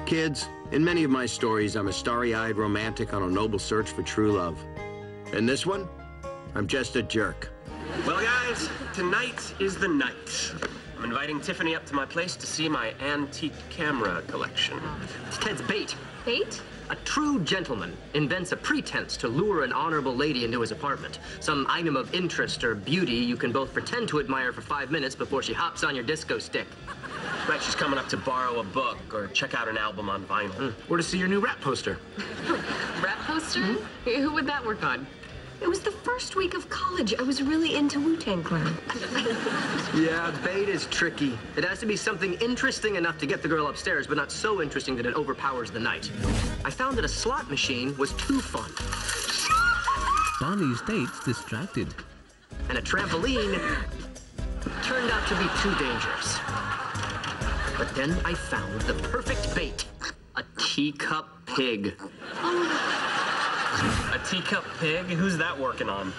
Kids, in many of my stories, I'm a starry-eyed romantic on a noble search for true love. In this one, I'm just a jerk. Well, guys, tonight is the night. I'm inviting Tiffany up to my place to see my antique camera collection. It's Ted's bait. Bait? A true gentleman invents a pretense to lure an honorable lady into his apartment. Some item of interest or beauty you can both pretend to admire for 5 minutes before she hops on your disco stick. Right, she's coming up to borrow a book or check out an album on vinyl. Or to see your new rap poster. Rap poster? Who would that work on? It was the first week of college. I was really into Wu-Tang Clan. Yeah, bait is tricky. It has to be something interesting enough to get the girl upstairs, but not so interesting that it overpowers the night. I found that a slot machine was too fun. Barney's date's distracted. And a trampoline turned out to be too dangerous. But then I found the perfect bait. A teacup pig. A teacup pig? Who's that working on?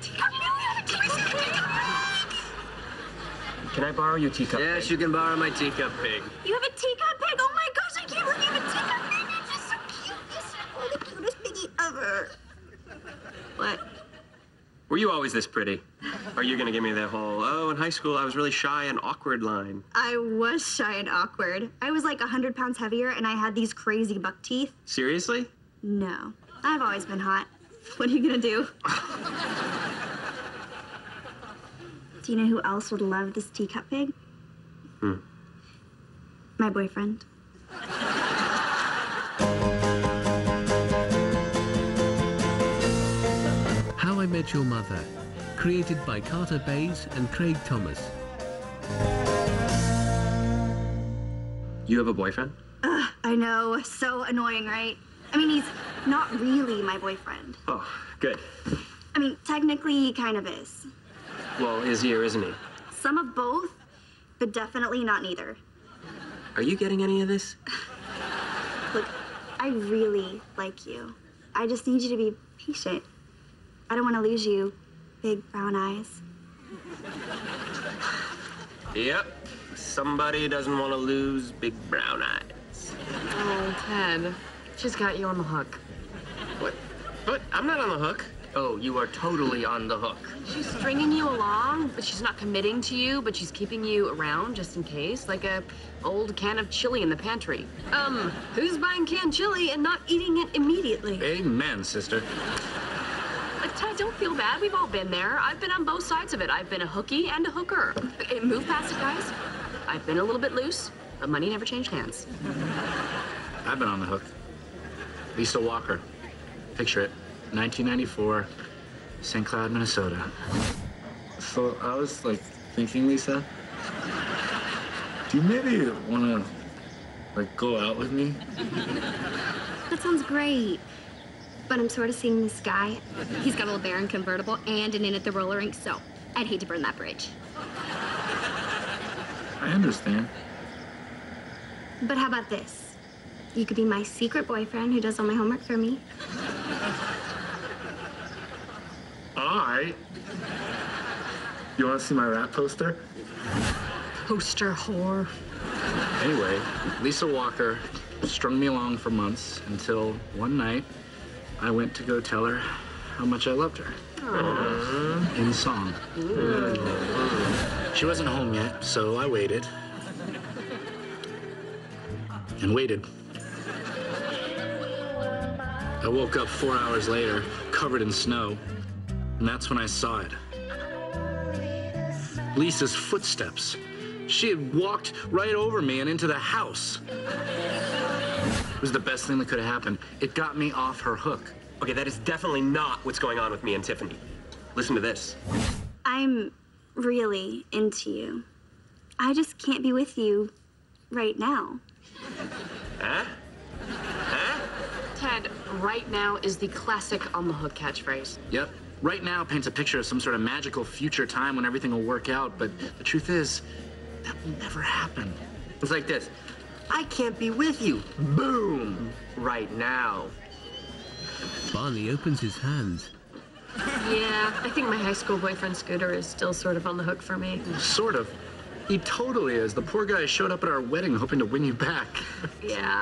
Can I borrow your teacup pig? Yes, you can borrow my teacup pig. You have a teacup pig? Oh my gosh, I can't believe you have a teacup pig. It's just so cute. It's the cutest piggy ever. What? Were you always this pretty? Are you gonna give me that whole, oh, in high school I was really shy and awkward line? I was shy and awkward. I was like 100 pounds heavier and I had these crazy buck teeth. Seriously? No, I've always been hot. What are you gonna do? Do you know who else would love this teacup pig? My boyfriend. How I Met Your Mother, created by Carter Bays and Craig Thomas. You have a boyfriend? I know, so annoying, right? I mean, he's not really my boyfriend. Oh, good. I mean, technically he kind of is. Well, is he or isn't he? Some of both, but definitely not neither. Are you getting any of this? Look, I really like you. I just need you to be patient. I don't want to lose you, big brown eyes. Yep. Somebody doesn't want to lose big brown eyes. Oh, Ted. She's got you on the hook. What? But I'm not on the hook. Oh, you are totally on the hook. She's stringing you along, but she's not committing to you, but she's keeping you around just in case, like a old can of chili in the pantry. Who's buying canned chili and not eating it immediately? Amen, sister. Like, Ted, don't feel bad. We've all been there. I've been on both sides of it. I've been a hooky and a hooker. Hey, move past it, guys. I've been a little bit loose, but money never changed hands. I've been on the hook. Lisa Walker. Picture it. 1994, St. Cloud, Minnesota. So I was like thinking, Lisa, do you maybe want to like go out with me? That sounds great. But I'm sort of seeing this guy. He's got a LeBaron convertible and an in at the roller rink, so I'd hate to burn that bridge. I understand. But how about this? You could be my secret boyfriend who does all my homework for me. You want to see my rap poster? Poster whore. Anyway, Lisa Walker strung me along for months until one night I went to go tell her how much I loved her. In song. She wasn't home yet, so I waited. And waited. I woke up 4 hours later, covered in snow, and that's when I saw it. Lisa's footsteps. She had walked right over me and into the house. It was the best thing that could have happened. It got me off her hook. Okay, that is definitely not what's going on with me and Tiffany. Listen to this. I'm really into you. I just can't be with you right now. Huh? Huh? Ted, right now is the classic on the hook catchphrase. Yep. Right now paints a picture of some sort of magical future time when everything will work out, but the truth is, that will never happen. It's like this. I can't be with you. Boom. Right now. Barney opens his hands. Yeah, I think my high school boyfriend Scooter is still sort of on the hook for me. Sort of. He totally is. The poor guy showed up at our wedding hoping to win you back. Yeah,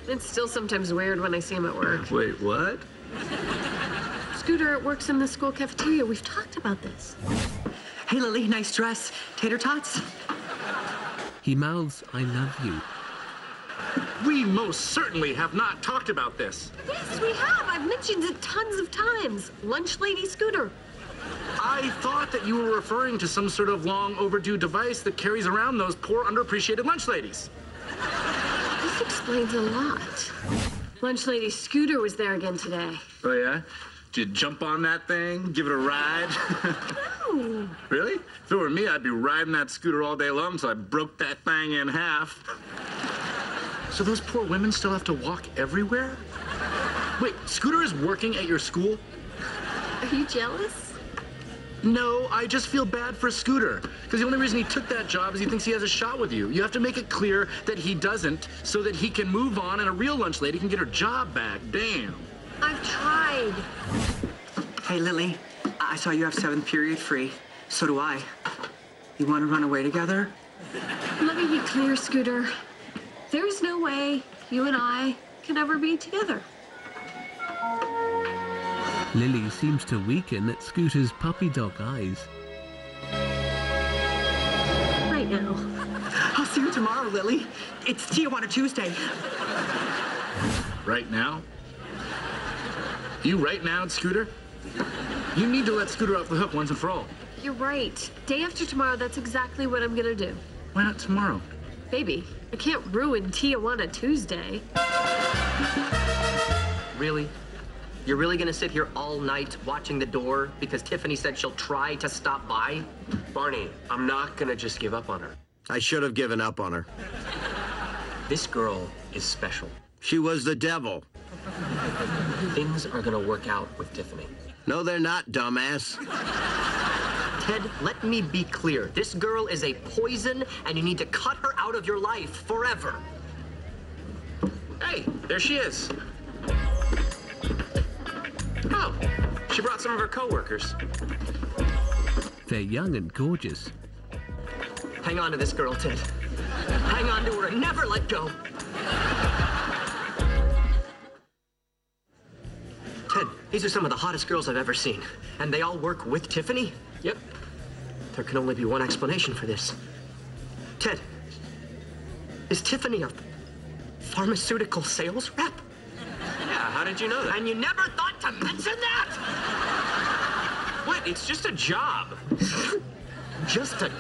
It's still sometimes weird when I see him at work. Wait, what? Scooter works in the school cafeteria. We've talked about this. Hey, Lily, nice dress. Tater tots? He mouths, "I love you." We most certainly have not talked about this. Yes, we have. I've mentioned it tons of times. Lunch lady Scooter. I thought that you were referring to some sort of long overdue device that carries around those poor underappreciated lunch ladies. This explains a lot. Lunch lady Scooter was there again today. Oh, yeah? Did you jump on that thing? Give it a ride? No. Really? If it were me, I'd be riding that scooter all day long until I broke that thing in half. So those poor women still have to walk everywhere? Wait, Scooter is working at your school? Are you jealous? No, I just feel bad for Scooter. Because the only reason he took that job is he thinks he has a shot with you. You have to make it clear that he doesn't so that he can move on and a real lunch lady can get her job back. Damn. I've tried. Hey, Lily, I saw you have 7th period free. So do I. You want to run away together? Let me be clear, Scooter. There's no way you and I can ever be together. Lily seems to weaken at Scooter's puppy dog eyes. Right now. I'll see you tomorrow, Lily. It's Tijuana Tuesday. Right now? You right now, Scooter? You need to let Scooter off the hook once and for all. You're right. Day after tomorrow, that's exactly what I'm gonna do. Why not tomorrow? Baby, I can't ruin Tijuana Tuesday. Really? You're really gonna sit here all night watching the door because Tiffany said she'll try to stop by? Barney, I'm not gonna just give up on her. I should have given up on her. This girl is special. She was the devil. Things are gonna work out with Tiffany. No, they're not, dumbass. Ted, let me be clear. This girl is a poison, and you need to cut her out of your life forever. Hey, there she is. Oh, she brought some of her coworkers. They're young and gorgeous. Hang on to this girl, Ted. Hang on to her and never let go. Ted, these are some of the hottest girls I've ever seen. And they all work with Tiffany? Yep. There can only be one explanation for this. Ted, is Tiffany a pharmaceutical sales rep? Yeah, how did you know that? And you never thought to mention that? What? It's just a job. Just a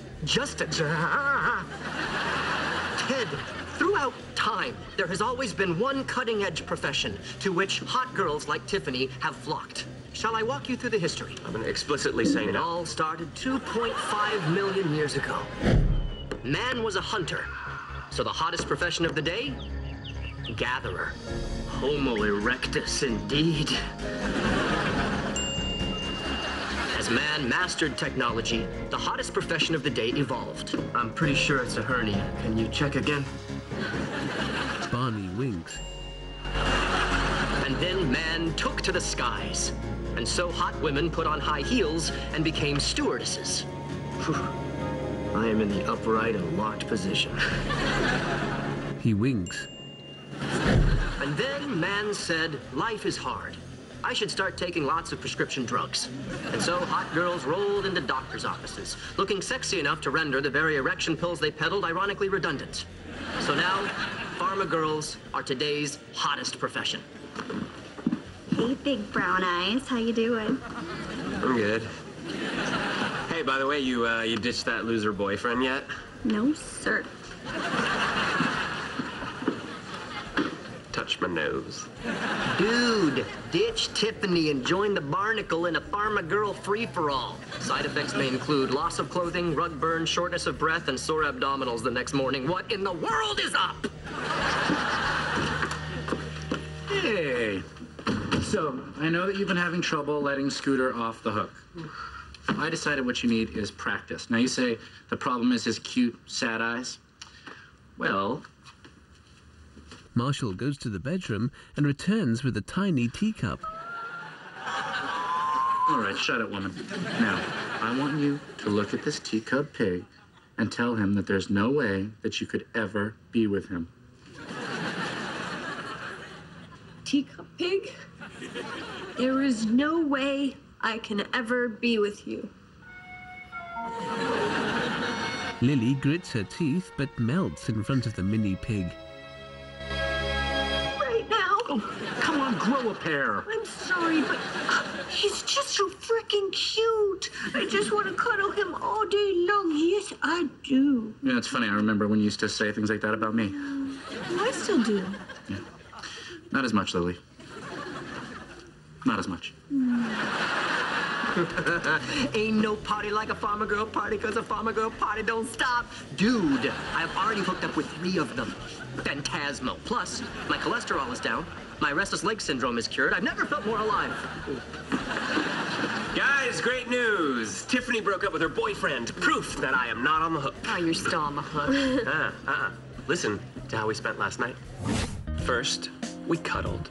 Ted, throughout time, there has always been one cutting-edge profession to which hot girls like Tiffany have flocked. Shall I walk you through the history? I'm gonna explicitly say It no. all started 2.5 million years ago. Man was a hunter, so the hottest profession of the day? Gatherer. Homo erectus, indeed. As man mastered technology, the hottest profession of the day evolved. I'm pretty sure it's a hernia. Can you check again? Barney winks. And then man took to the skies. And so hot women put on high heels and became stewardesses. Whew. I am in the upright and locked position. He winks. And then man said, life is hard. I should start taking lots of prescription drugs. And so hot girls rolled into doctors' offices, looking sexy enough to render the very erection pills they peddled ironically redundant. So now, pharma girls are today's hottest profession. Hey, big brown eyes. How you doing? I'm good. Hey, by the way, you ditched that loser boyfriend yet? No, sir. Touch my nose. Dude, ditch Tiffany and join the Barnacle in a pharma girl free-for-all. Side effects may include loss of clothing, rug burn, shortness of breath, and sore abdominals the next morning. What in the world is up? Hey. So, I know that you've been having trouble letting Scooter off the hook. I decided what you need is practice. Now, you say the problem is his cute, sad eyes. Well, Marshall goes to the bedroom and returns with a tiny teacup. all right, shut it, woman. Now, I want you to look at this teacup pig and tell him that there's no way that you could ever be with him. Teacup Pig, there is no way I can ever be with you. Lily grits her teeth but melts in front of the mini pig. Right now. Oh, come on, grow a pair. I'm sorry, but he's just so freaking cute. I just want to cuddle him all day long. Yes, I do. Yeah, it's funny. I remember when you used to say things like that about me. Well, I still do. Yeah. Not as much, Lily. Not as much. Ain't no party like a farmer girl party, cause a farmer girl party don't stop. Dude, I've already hooked up with 3 of them. Phantasmo. Plus, my cholesterol is down. My restless leg syndrome is cured. I've never felt more alive. Guys, great news. Tiffany broke up with her boyfriend. Proof that I am not on the hook. Oh, you're still on the hook. Listen to how we spent last night. First, we cuddled.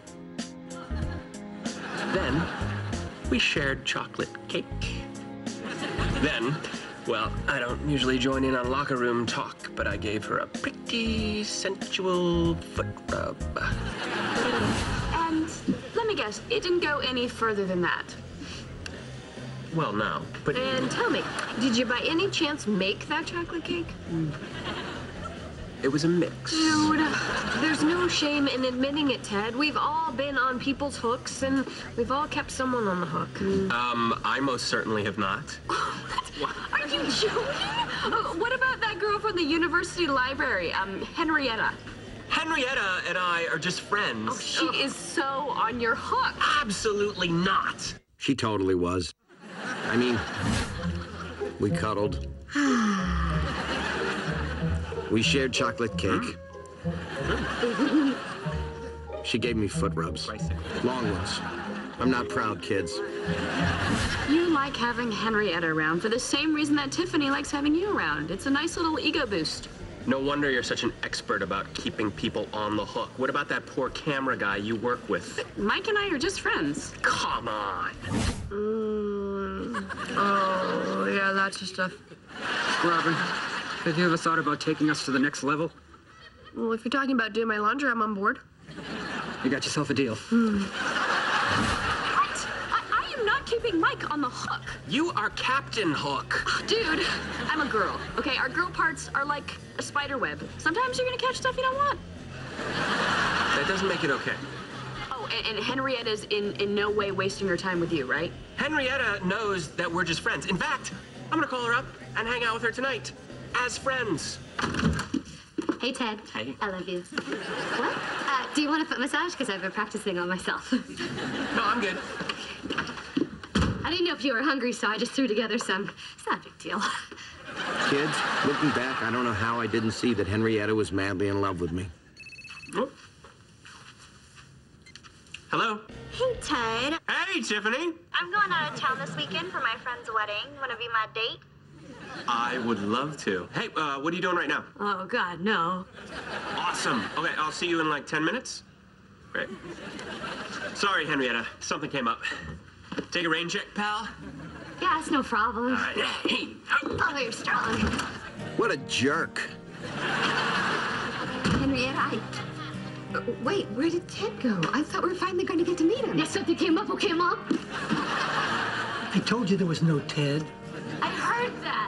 Then, we shared chocolate cake. Then, well, I don't usually join in on locker room talk, but I gave her a pretty sensual foot rub. And let me guess, it didn't go any further than that. Well, no, but... And tell me, did you by any chance make that chocolate cake? It was a mix. Dude, there's no shame in admitting it, Ted. We've all been on people's hooks, and we've all kept someone on the hook. I most certainly have not. Are you joking? What about that girl from the university library, Henrietta? Henrietta and I are just friends. Oh, she is so on your hook. Absolutely not. She totally was. I mean, we cuddled. We shared chocolate cake. She gave me foot rubs. Long ones. I'm not proud, kids. You like having Henrietta around for the same reason that Tiffany likes having you around. It's a nice little ego boost. No wonder you're such an expert about keeping people on the hook. What about that poor camera guy you work with? Mike and I are just friends. Come on. Oh, yeah, that's just stuff. Robin, have you ever thought about taking us to the next level? Well, if you're talking about doing my laundry, I'm on board. You got yourself a deal. What? I am not keeping Mike on the hook. You are Captain Hook. Oh, dude, I'm a girl, okay? Our girl parts are like a spider web. Sometimes you're gonna catch stuff you don't want. That doesn't make it okay. Oh, and Henrietta's in no way wasting her time with you, right? Henrietta knows that we're just friends. In fact, I'm gonna call her up and hang out with her tonight. As friends. Hey, Ted. Hey. I love you. What? Do you want a foot massage? Because I've been practicing on myself. No, I'm good. I didn't know if you were hungry, so I just threw together some. It's not a big deal. Kids, looking back, I don't know how I didn't see that Henrietta was madly in love with me. Oh. Hello? Hey, Ted. Hey, Tiffany. I'm going out of town this weekend for my friend's wedding. Want to be my date? I would love to. Hey, what are you doing right now? Oh, God, no. Awesome. Okay, I'll see you in like 10 minutes. Great. Sorry, Henrietta. Something came up. Take a rain check, pal? Yeah, it's no problem. All right. Hey. Oh, you're strong. What a jerk. Henrietta, wait, where did Ted go? I thought we were finally going to get to meet him. Yes, something came up, okay, Mom? I told you there was no Ted. I heard that.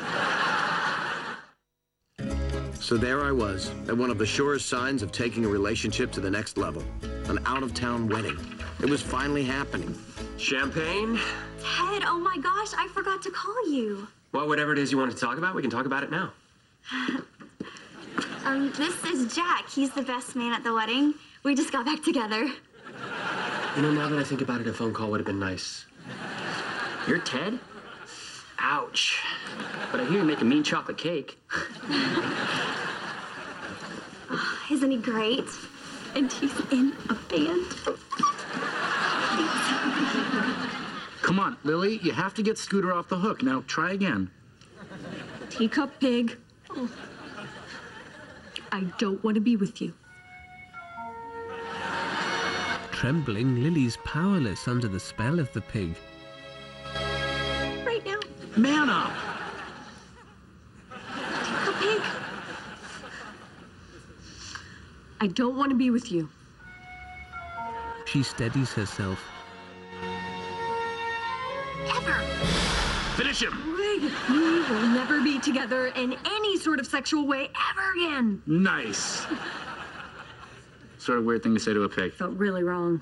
So there I was, at one of the surest signs of taking a relationship to the next level. An out-of-town wedding. It was finally happening. Champagne? Ted, oh my gosh, I forgot to call you. Well, whatever it is you want to talk about, we can talk about it now. This is Jack. He's the best man at the wedding. We just got back together. You know, now that I think about it, a phone call would have been nice. You're Ted? Ouch. But I hear you make a mean chocolate cake. Isn't he great? And he's in a band. Come on, Lily, you have to get Scooter off the hook. Now, try again. Teacup Pig. Oh. I don't want to be with you. Trembling, Lily's powerless under the spell of the pig. Right now. Man up! Teacup Pig. I don't want to be with you. She steadies herself. Ever. Finish him! We will never be together in any sort of sexual way ever again. Nice. Sort of weird thing to say to a pig. Felt really wrong.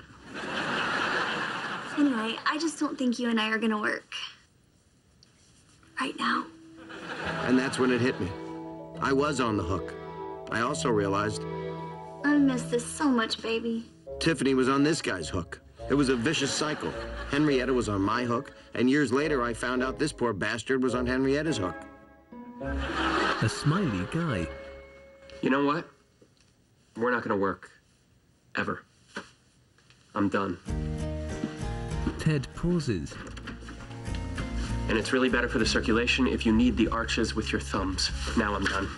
Anyway, I just don't think you and I are gonna work. Right now. And that's when it hit me. I was on the hook. I also realized I miss this so much, baby. Tiffany was on this guy's hook. It was a vicious cycle. Henrietta was on my hook, and years later I found out this poor bastard was on Henrietta's hook. A smiley guy. You know what? We're not gonna work. Ever. I'm done. Ted pauses. And it's really better for the circulation if you knead the arches with your thumbs. Now I'm done.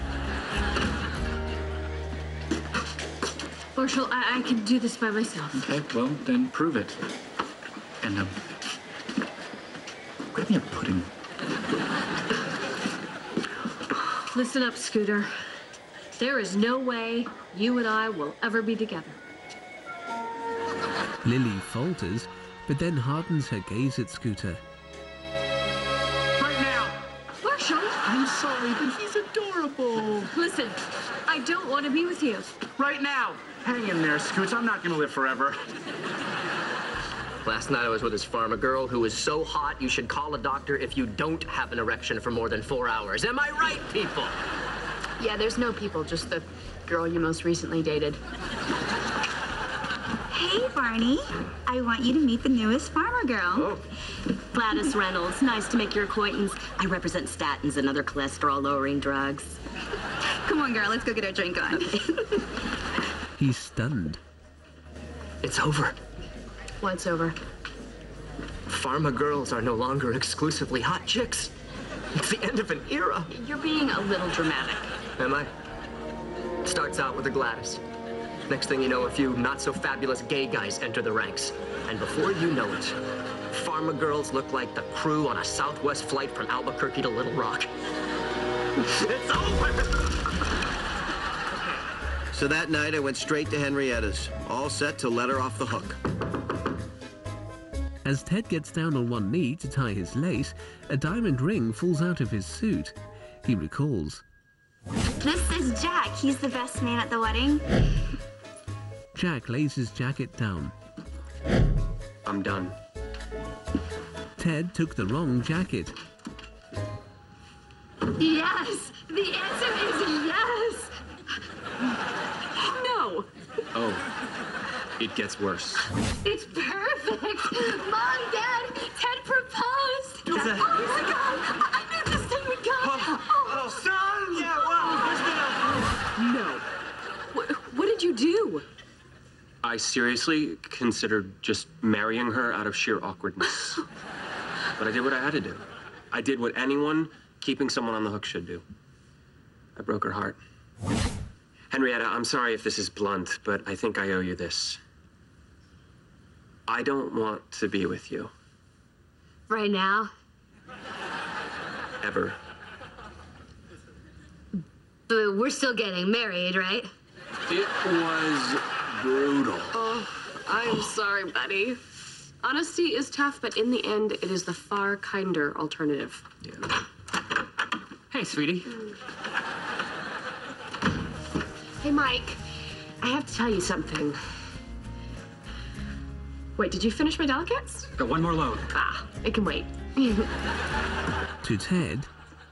Marshall, I can do this by myself. Okay, well, then prove it. And, grab me a pudding. Listen up, Scooter. There is no way you and I will ever be together. Lily falters, but then hardens her gaze at Scooter. Right now! Marshall! I'm sorry, but he's adorable. Listen, I don't want to be with you. Right now! Hang in there, Scoots. I'm not gonna live forever. Last night I was with this farmer girl who was so hot you should call a doctor if you don't have an erection for more than 4 hours. Am I right, people? Yeah, there's no people, just the girl you most recently dated. Hey, Barney. I want you to meet the newest farmer girl. Oh. Gladys Reynolds. Nice to make your acquaintance. I represent statins and other cholesterol-lowering drugs. Come on, girl. Let's go get our drink on. He's stunned. It's over. What's over? Pharma girls are no longer exclusively hot chicks. It's the end of an era. You're being a little dramatic. Am I? Starts out with a Gladys. Next thing you know, a few not-so-fabulous gay guys enter the ranks. And before you know it, pharma girls look like the crew on a Southwest flight from Albuquerque to Little Rock. It's over! So that night I went straight to Henrietta's, all set to let her off the hook. As Ted gets down on one knee to tie his lace, a diamond ring falls out of his suit. He recalls. This is Jack. He's the best man at the wedding. Jack lays his jacket down. I'm done. Ted took the wrong jacket. Yes! The answer is yes! No! Oh, it gets worse. It's perfect! Mom, Dad, Ted proposed! Oh my God! I knew this thing would come! Oh, son! Yeah, well, No. What did you do? I seriously considered just marrying her out of sheer awkwardness. But I did what I had to do. I did what anyone keeping someone on the hook should do. I broke her heart. Henrietta, I'm sorry if this is blunt, but I think I owe you this. I don't want to be with you. Right now? Ever. But we're still getting married, right? It was brutal. Oh, I'm sorry, buddy. Honesty is tough, but in the end, it is the far kinder alternative. Yeah. Hey, sweetie. Hey, Mike, I have to tell you something. Wait, did you finish my delicates? Got one more load. Ah, it can wait. To Ted.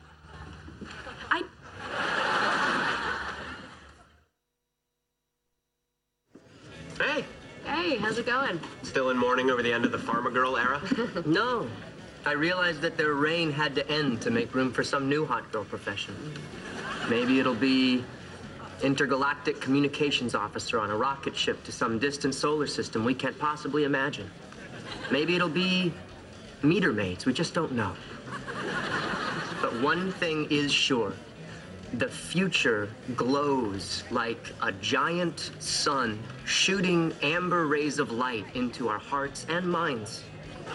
Hey! Hey, how's it going? Still in mourning over the end of the pharma girl era? No. I realized that their reign had to end to make room for some new hot girl profession. Maybe it'll be intergalactic communications officer on a rocket ship to some distant solar system we can't possibly imagine. Maybe it'll be meter maids. We just don't know. But one thing is sure. The future glows like a giant sun shooting amber rays of light into our hearts and minds.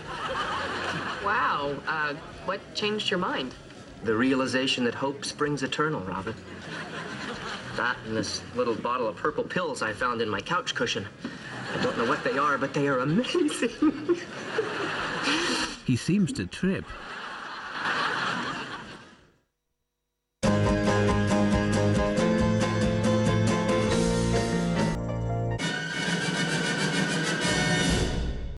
Wow, what changed your mind? The realization that hope springs eternal, Robin. That and this little bottle of purple pills I found in my couch cushion. I don't know what they are, but they are amazing. He seems to trip